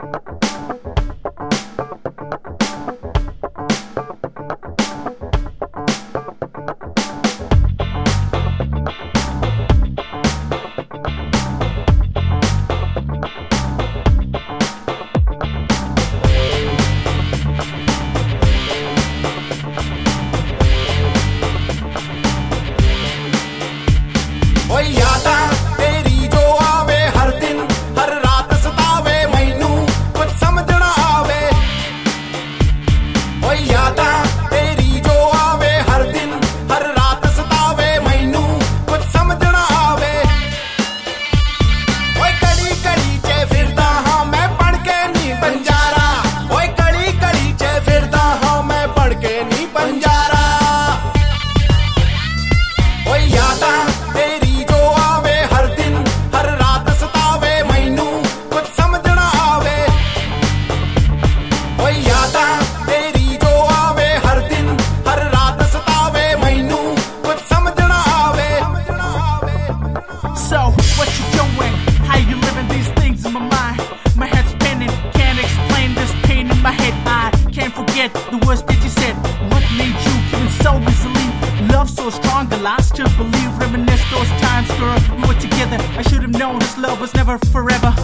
The words that you said, what made you give so easily? Love so strong, the last to believe. Reminisce those times, girl, we were together. I should have known this love was never forever.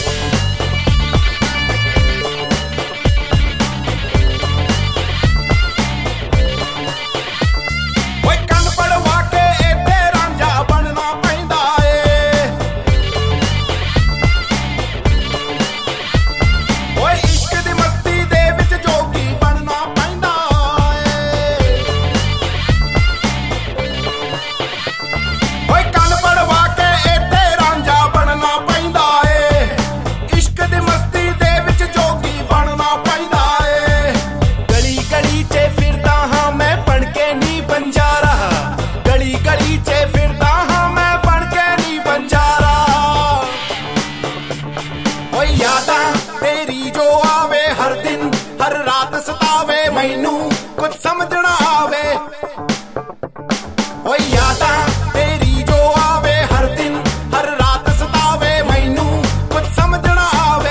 तेरी जो आवे हर दिन हर रात सतावे मैनू कुछ समझ ना आवे ओए यादां तेरी जो आवे हर दिन हर रात सतावे मैनू कुछ समझ ना आवे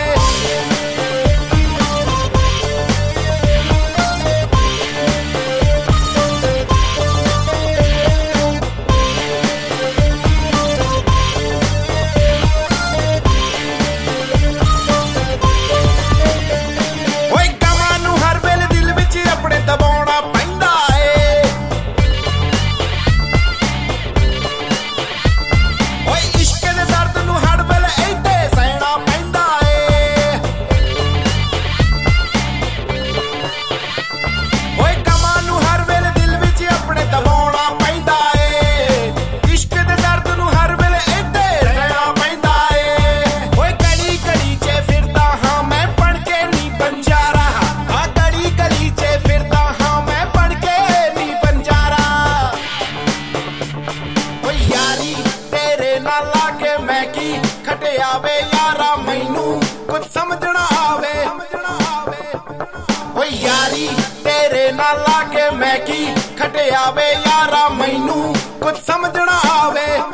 आवे यारा मैनू कुछ समझ ना आवे ओए यारी तेरे नाल आके मैं की खटे आवे यारा मैनू कुछ समझ ना आवे